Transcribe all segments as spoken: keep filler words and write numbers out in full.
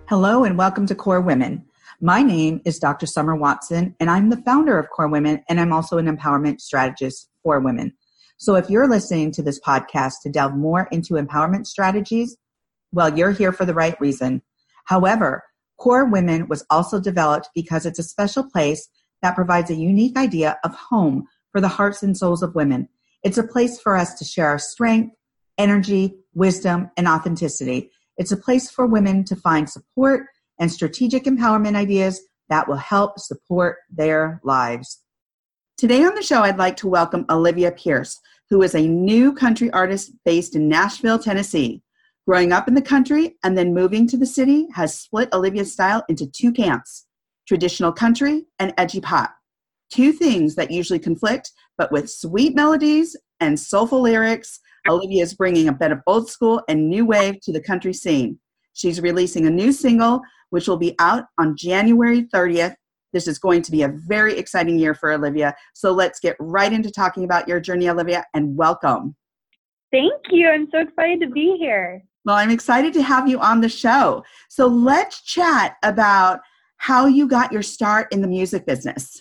Hello and welcome to Core Women. My name is Doctor Summer Watson, and I'm the founder of Core Women, and I'm also an empowerment strategist for women. So if you're listening to this podcast to delve more into empowerment strategies, well, you're here for the right reason. However, Core Women was also developed because it's a special place that provides a unique idea of home for the hearts and souls of women. It's a place for us to share our strength, energy, wisdom, and authenticity. It's a place for women to find support and strategic empowerment ideas that will help support their lives. Today on the show, I'd like to welcome Olivia Pierce, who is a new country artist based in Nashville, Tennessee. Growing up in the country and then moving to the city has split Olivia's style into two camps, traditional country and edgy pop. Two things that usually conflict, but with sweet melodies and soulful lyrics, Olivia is bringing a bit of old school and new wave to the country scene. She's releasing a new single, which will be out on January thirtieth. This is going to be a very exciting year for Olivia. So let's get right into talking about your journey, Olivia, and welcome. Thank you. I'm so excited to be here. Well, I'm excited to have you on the show. So let's chat about how you got your start in the music business.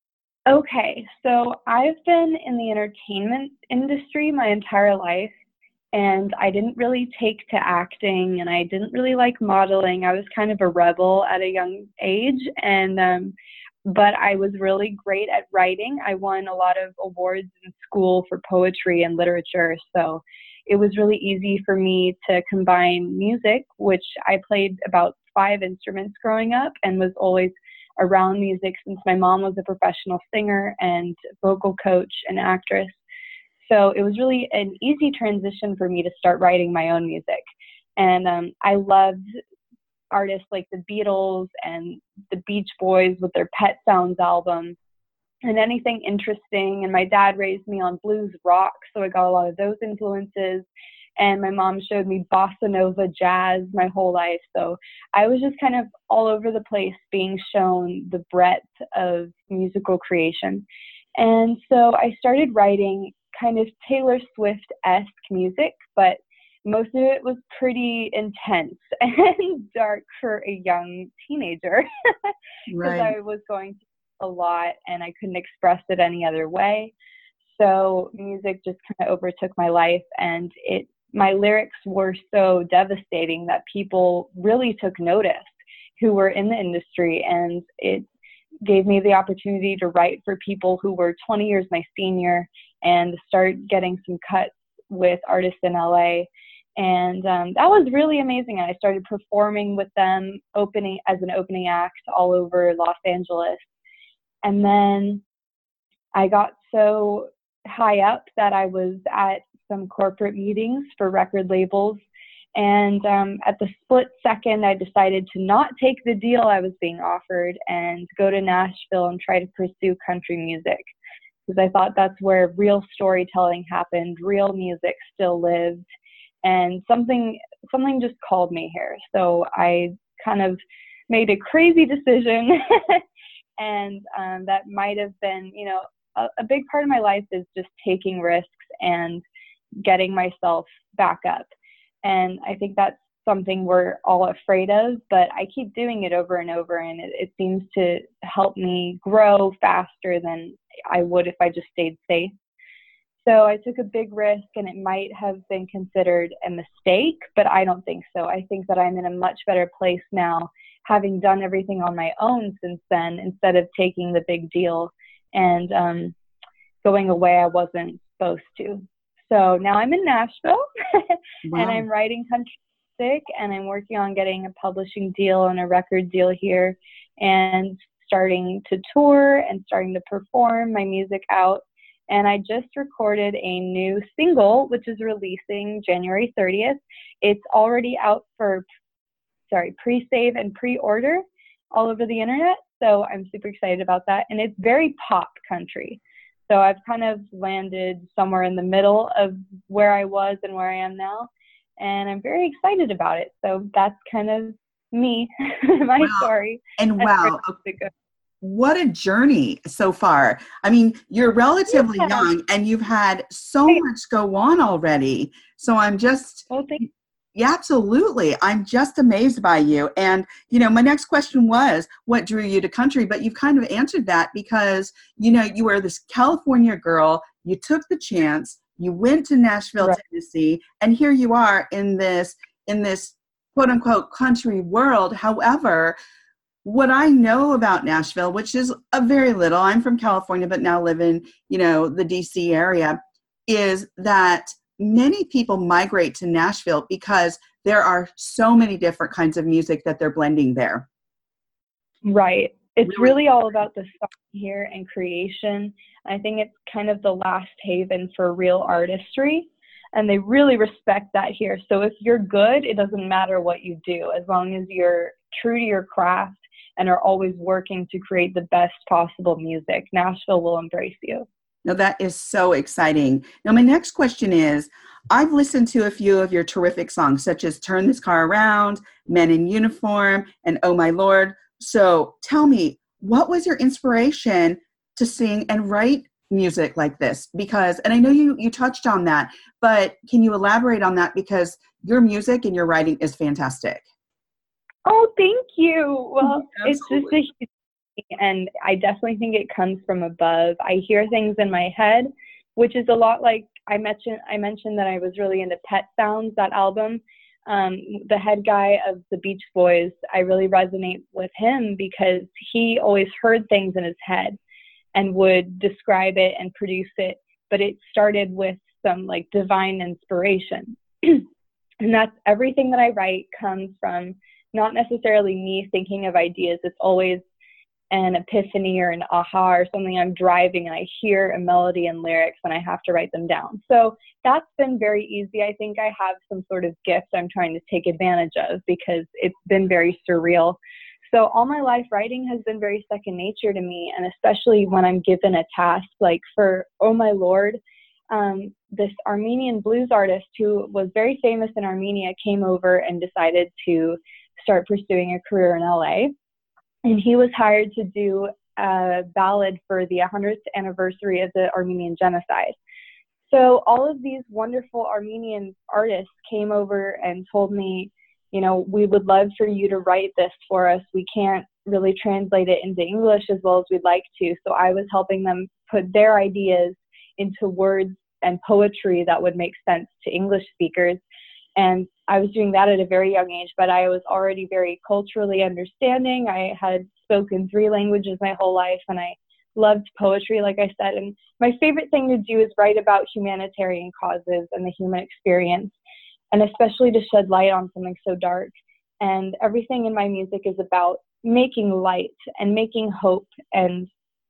Okay, so I've been in the entertainment industry my entire life, and I didn't really take to acting, and I didn't really like modeling. I was kind of a rebel at a young age, and um, but I was really great at writing. I won a lot of awards in school for poetry and literature, so it was really easy for me to combine music, which I played about five instruments growing up and was always around music since my mom was a professional singer and vocal coach and actress. So it was really an easy transition for me to start writing my own music. And um, I loved artists like the Beatles and the Beach Boys with their Pet Sounds album and anything interesting. And my dad raised me on blues rock, so I got a lot of those influences. And my mom showed me bossa nova jazz my whole life. So I was just kind of all over the place being shown the breadth of musical creation. And so I started writing kind of Taylor Swift-esque music, but most of it was pretty intense and dark for a young teenager because Right. I was going through a lot and I couldn't express it any other way. So music just kind of overtook my life, and it my lyrics were so devastating that people really took notice who were in the industry, and it gave me the opportunity to write for people who were twenty years my senior and start getting some cuts with artists in L A. And um, that was really amazing. And I started performing with them opening as an opening act all over Los Angeles. And then I got so high up that I was at some corporate meetings for record labels. And um, at the split second, I decided to not take the deal I was being offered and go to Nashville and try to pursue country music, because I thought that's where real storytelling happened, real music still lived, and something something just called me here. So I kind of made a crazy decision, and um, that might have been, you know, a, a big part of my life is just taking risks and getting myself back up. And I think that's something we're all afraid of, but I keep doing it over and over, and it, it seems to help me grow faster than I would if I just stayed safe. So I took a big risk, and it might have been considered a mistake, but I don't think so. I think that I'm in a much better place now, having done everything on my own since then, instead of taking the big deal and um, going away I wasn't supposed to. So now I'm in Nashville, wow. and I'm writing country music, and I'm working on getting a publishing deal and a record deal here, and starting to tour and starting to perform my music out. And I just recorded a new single, which is releasing January thirtieth. It's already out for, sorry, pre-save and pre-order all over the internet. So I'm super excited about that. And it's very pop country. So I've kind of landed somewhere in the middle of where I was and where I am now. And I'm very excited about it. So that's kind of me, my wow. story. And wow, what a journey so far. I mean, you're relatively yeah. young, and you've had so much go on already. So I'm just, well, thank you. Yeah, absolutely. I'm just amazed by you. And, you know, my next question was, what drew you to country? But you've kind of answered that because, you know, you were this California girl, you took the chance, you went to Nashville, Right. Tennessee, and here you are in this, in this quote unquote country world. However, what I know about Nashville, which is a very little, I'm from California, but now live in, you know, the D C area, is that many people migrate to Nashville because there are so many different kinds of music that they're blending there. Right. It's Really? really all about the song here and creation. I think it's kind of the last haven for real artistry, and they really respect that here. So if you're good, it doesn't matter what you do, as long as you're true to your craft and are always working to create the best possible music. Nashville will embrace you. Now, that is so exciting. Now, my next question is, I've listened to a few of your terrific songs, such as Turn This Car Around, Men in Uniform, and Oh My Lord. So tell me, what was your inspiration to sing and write music like this? Because, and I know you, you touched on that, but can you elaborate on that? Because your music and your writing is fantastic. Oh, thank you. Well, Absolutely. it's just a huge thing, and I definitely think it comes from above. I hear things in my head, which is a lot like I mentioned. I mentioned that I was really into Pet Sounds, that album. Um, the head guy of the Beach Boys, I really resonate with him because he always heard things in his head and would describe it and produce it. But it started with some like divine inspiration. And that's everything that I write comes from not necessarily me thinking of ideas. It's always an epiphany or an aha or something I'm driving and I hear a melody and lyrics and I have to write them down. So that's been very easy. I think I have some sort of gift I'm trying to take advantage of because it's been very surreal. So all my life, writing has been very second nature to me, and especially when I'm given a task, like for Oh My Lord, um, this Armenian blues artist who was very famous in Armenia came over and decided to start pursuing a career in L A. And he was hired to do a ballad for the hundredth anniversary of the Armenian genocide. So all of these wonderful Armenian artists came over and told me, you know, we would love for you to write this for us. We can't really translate it into English as well as we'd like to. So I was helping them put their ideas into words and poetry that would make sense to English speakers. And I was doing that at a very young age, but I was already very culturally understanding. I had spoken three languages my whole life, and I loved poetry, like I said. And my favorite thing to do is write about humanitarian causes and the human experience, and especially to shed light on something so dark. And everything in my music is about making light and making hope and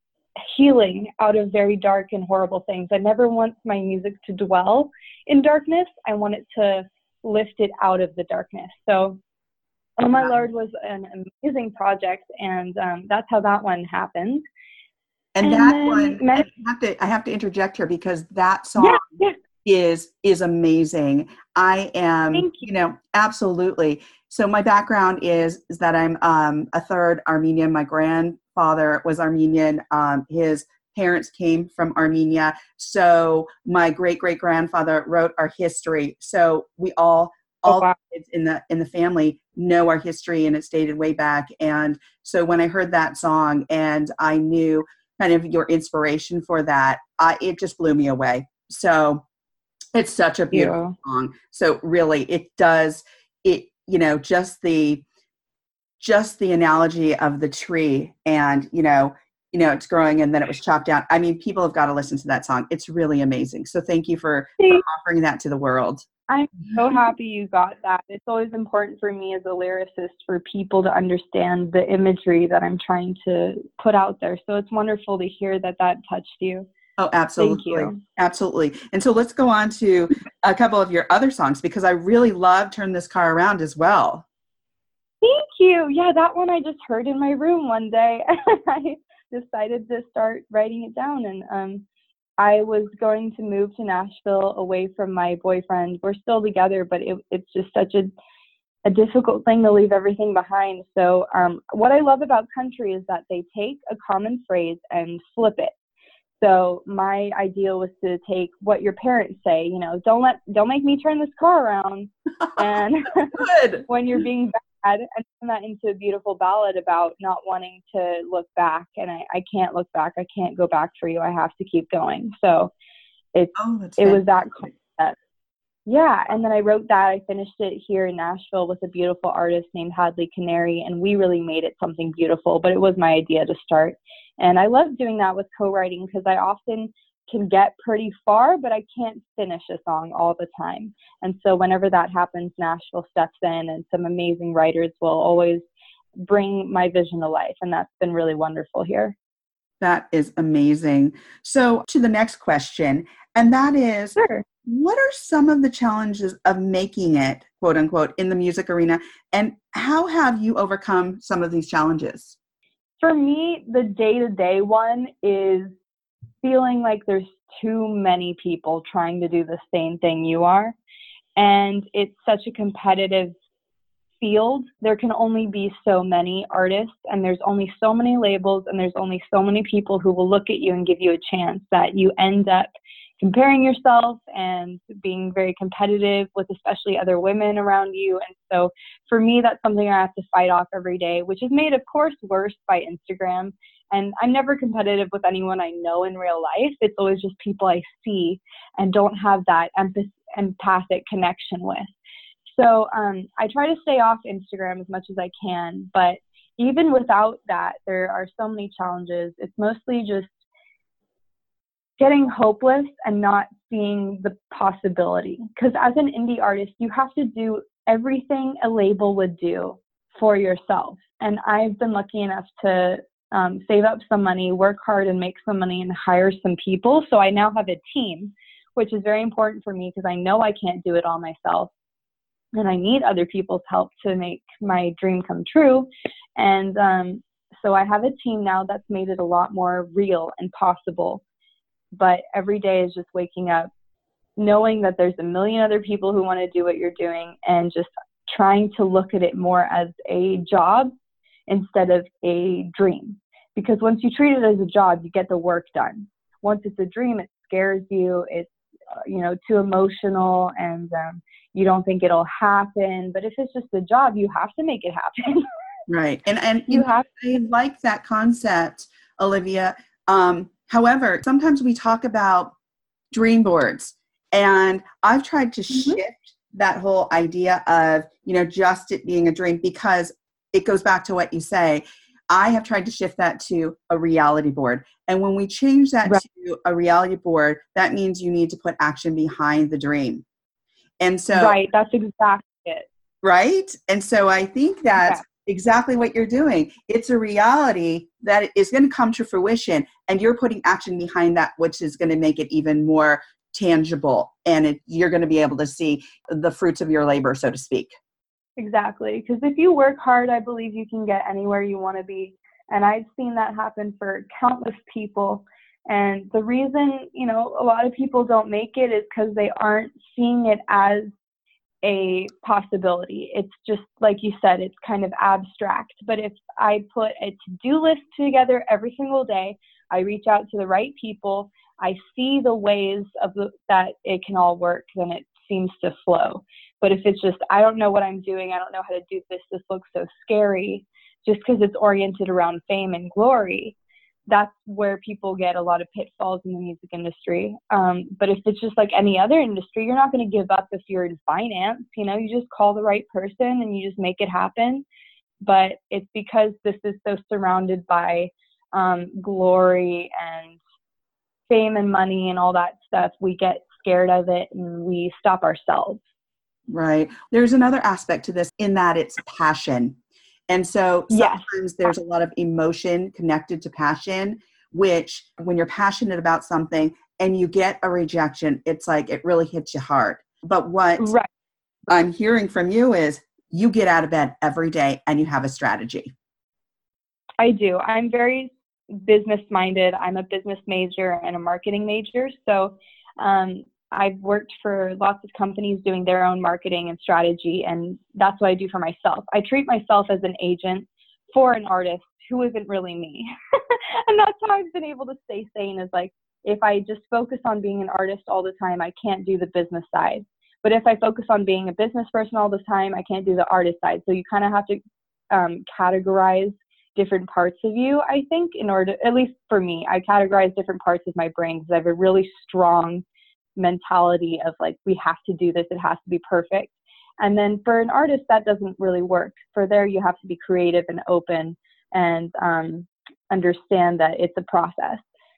healing out of very dark and horrible things. I never want my music to dwell in darkness. I want it to lift it out of the darkness. So Oh My Lord was an amazing project, and um, that's how that one happened. And, and that one, men- I have to I have to interject here because that song yeah, yeah. is is amazing. I am, you. you know, absolutely. So my background is is that I'm um, a third Armenian. My grandfather was Armenian. Um, his parents came from Armenia. So my great great grandfather wrote our history. So we all all oh, wow. kids in the in the family know our history, and it's dated way back. And so when I heard that song and I knew kind of your inspiration for that, I, it just blew me away. So it's such a beautiful yeah. song. So really, it does it. You know, just the just the analogy of the tree, and you know. You know, it's growing and then it was chopped down. I mean, people have got to listen to that song. It's really amazing. So thank you for, for offering that to the world. I'm so happy you got that. It's always important for me as a lyricist for people to understand the imagery that I'm trying to put out there. So it's wonderful to hear that that touched you. Oh, absolutely. Thank you. Absolutely. And so let's go on to a couple of your other songs because I really love Turn This Car Around as well. Thank you. Yeah, that one I just heard in my room one day. I decided to start writing it down, and um I was going to move to Nashville away from my boyfriend. We're still together, but it, it's just such a a difficult thing to leave everything behind. So um what I love about country is that they take a common phrase and flip it. So my idea was to take what your parents say, you know, don't let, don't make me turn this car around. And Good. when you're being bad, and turn that into a beautiful ballad about not wanting to look back. And I, I can't look back. I can't go back for you. I have to keep going. So it, Oh, it was that concept. Yeah. And then I wrote that. I finished it here in Nashville with a beautiful artist named Hadley Canary. And we really made it something beautiful, but it was my idea to start. And I love doing that with co-writing because I often can get pretty far, but I can't finish a song all the time. And so whenever that happens, Nashville steps in and some amazing writers will always bring my vision to life. And that's been really wonderful here. That is amazing. So to the next question, and that is, sure. What are some of the challenges of making it, quote unquote, in the music arena? And how have you overcome some of these challenges? For me, the day-to-day one is feeling like there's too many people trying to do the same thing you are. And it's such a competitive field. There can only be so many artists, and there's only so many labels, and there's only so many people who will look at you and give you a chance, that you end up comparing yourself and being very competitive with especially other women around you. And so for me, that's something I have to fight off every day, which is made, of course, worse by Instagram. And I'm never competitive with anyone I know in real life. It's always just people I see and don't have that empath- empathic connection with. So um, I try to stay off Instagram as much as I can. But even without that, there are so many challenges. It's mostly just getting hopeless and not seeing the possibility. Because as an indie artist, you have to do everything a label would do for yourself. And I've been lucky enough to um, save up some money, work hard and make some money and hire some people. So I now have a team, which is very important for me because I know I can't do it all myself. And I need other people's help to make my dream come true. And um, so I have a team now that's made it a lot more real and possible. But every day is just waking up, knowing that there's a million other people who want to do what you're doing, and just trying to look at it more as a job instead of a dream. Because once you treat it as a job, you get the work done. Once it's a dream, it scares you. It's, uh, you know, too emotional, and um, you don't think it'll happen. But if it's just a job, you have to make it happen. Right. And and you have I like that concept, Olivia. Um, however, sometimes we talk about dream boards, and I've tried to mm-hmm. shift that whole idea of, you know, just it being a dream, because it goes back to what you say. I have tried to shift that to a reality board. And when we change that right. to a reality board, that means you need to put action behind the dream. And so, right, that's exactly it. Right. And so I think that's yeah. exactly what you're doing. It's a reality that is going to come to fruition, and you're putting action behind that, which is going to make it even more tangible. And it, you're going to be able to see the fruits of your labor, so to speak. Exactly. Because if you work hard, I believe you can get anywhere you want to be. And I've seen that happen for countless people. And the reason, you know, a lot of people don't make it is because they aren't seeing it as a possibility. It's just, like you said, it's kind of abstract. But if I put a to-do list together every single day, I reach out to the right people, I see the ways of the, that it can all work, then it seems to flow. But if it's just, I don't know what I'm doing, I don't know how to do this, this looks so scary, just because it's oriented around fame and glory, that's where people get a lot of pitfalls in the music industry. Um, but if it's just like any other industry, you're not going to give up if you're in finance. You know, you just call the right person and you just make it happen. But it's because this is so surrounded by um, glory and fame and money and all that stuff, we get scared of it and we stop ourselves. Right. There's another aspect to this in that it's passion. And so sometimes yes. there's a lot of emotion connected to passion, which when you're passionate about something and you get a rejection, it's like it really hits you hard. But what right. I'm hearing from you is you get out of bed every day and you have a strategy. I do. I'm very business minded. I'm a business major and a marketing major. So um, I've worked for lots of companies doing their own marketing and strategy, and that's what I do for myself. I treat myself as an agent for an artist who isn't really me. And that's how I've been able to stay sane, is like, if I just focus on being an artist all the time, I can't do the business side. But if I focus on being a business person all the time, I can't do the artist side. So you kind of have to um, categorize different parts of you, I think, in order to, at least for me, I categorize different parts of my brain because I have a really strong mentality of like, we have to do this. It has to be perfect. And then for an artist, that doesn't really work. For there, you have to be creative and open and um, understand that it's a process.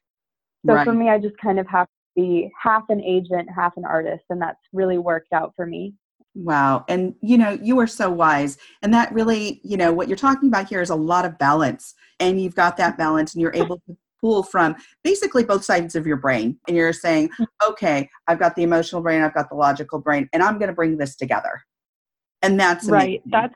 So right. For me, I just kind of have to be half an agent, half an artist, and that's really worked out for me. Wow. And, you know, you are so wise. And that really, you know, what you're talking about here is a lot of balance. And you've got that balance and you're able to pull from basically both sides of your brain. And you're saying, okay, I've got the emotional brain, I've got the logical brain, and I'm going to bring this together. And that's amazing. Right. That's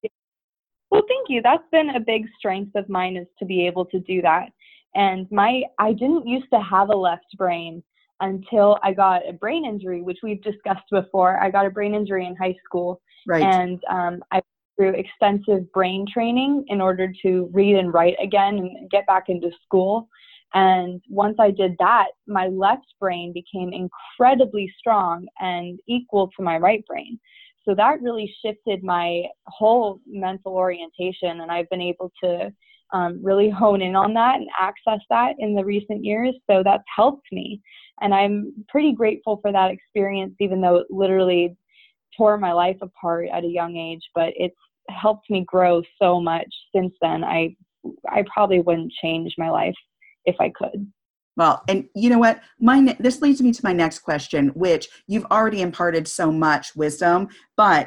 well, thank you. That's been a big strength of mine, is to be able to do that. And my, I didn't used to have a left brain until I got a brain injury, which we've discussed before. I got a brain injury in high school. Right. And um, I went through extensive brain training in order to read and write again and get back into school. And once I did that, my left brain became incredibly strong and equal to my right brain. So that really shifted my whole mental orientation, and I've been able to um, really hone in on that and access that in the recent years. So that's helped me, and I'm pretty grateful for that experience, even though it literally tore my life apart at a young age. But it's helped me grow so much since then. I I probably wouldn't change my life if I could. Well, and you know what? My this leads me to my next question, which you've already imparted so much wisdom, but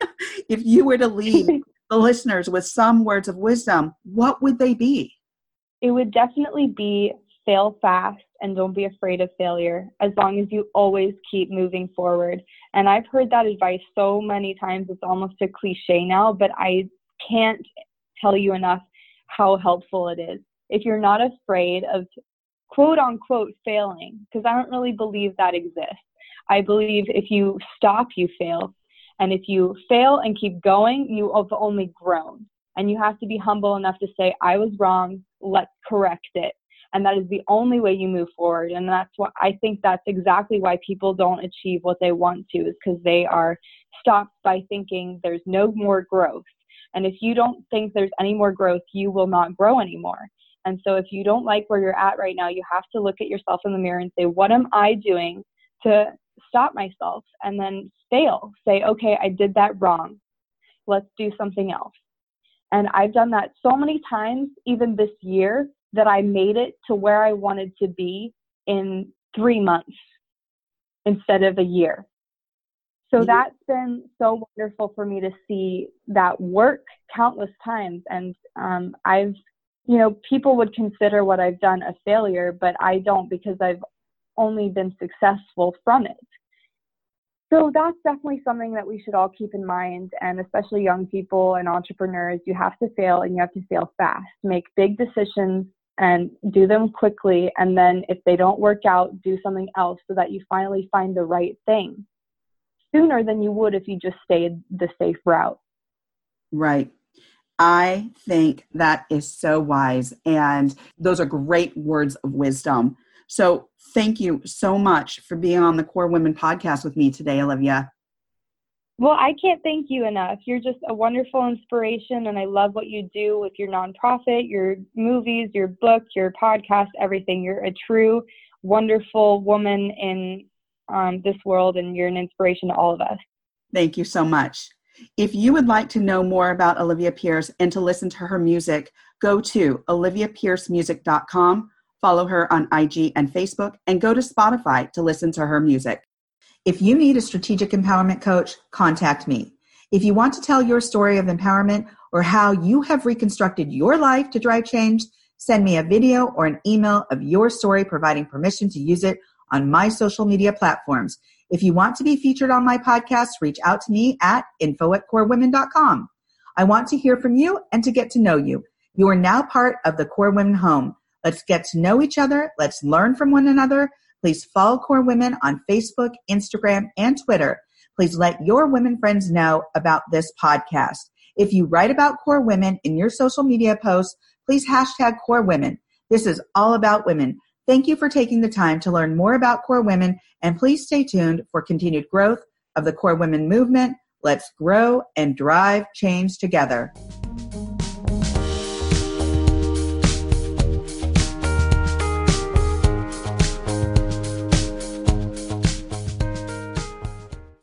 if you were to leave the listeners with some words of wisdom, what would they be? It would definitely be fail fast and don't be afraid of failure, as long as you always keep moving forward. And I've heard that advice so many times, it's almost a cliche now, but I can't tell you enough how helpful it is. If you're not afraid of quote unquote failing, because I don't really believe that exists. I believe if you stop, you fail. And if you fail and keep going, you have only grown. And you have to be humble enough to say, I was wrong, let's correct it. And that is the only way you move forward. And that's what I think that's exactly why people don't achieve what they want to, is because they are stopped by thinking there's no more growth. And if you don't think there's any more growth, you will not grow anymore. And so if you don't like where you're at right now, you have to look at yourself in the mirror and say, what am I doing to stop myself? And then fail. Say, okay, I did that wrong. Let's do something else. And I've done that so many times, even this year, that I made it to where I wanted to be in three months instead of a year. So mm-hmm. That's been so wonderful for me to see that work countless times. And um, I've You know, people would consider what I've done a failure, but I don't, because I've only been successful from it. So that's definitely something that we should all keep in mind, and especially young people and entrepreneurs. You have to fail, and you have to fail fast. Make big decisions and do them quickly, and then if they don't work out, do something else so that you finally find the right thing sooner than you would if you just stayed the safe route. Right. I think that is so wise, and those are great words of wisdom. So thank you so much for being on the Core Women podcast with me today, Olivia. Well, I can't thank you enough. You're just a wonderful inspiration, and I love what you do with your nonprofit, your movies, your book, your podcast, everything. You're a true, wonderful woman in um, this world, and you're an inspiration to all of us. Thank you so much. If you would like to know more about Olivia Pierce and to listen to her music, go to olivia pierce music dot com, follow her on I G and Facebook, and go to Spotify to listen to her music. If you need a strategic empowerment coach, contact me. If you want to tell your story of empowerment or how you have reconstructed your life to drive change, send me a video or an email of your story, providing permission to use it on my social media platforms. If you want to be featured on my podcast, reach out to me at info at core women dot com. I want to hear from you and to get to know you. You are now part of the Core Women home. Let's get to know each other. Let's learn from one another. Please follow Core Women on Facebook, Instagram, and Twitter. Please let your women friends know about this podcast. If you write about Core Women in your social media posts, please hashtag Core Women. This is all about women. Thank you for taking the time to learn more about Core Women, and please stay tuned for continued growth of the Core Women movement. Let's grow and drive change together.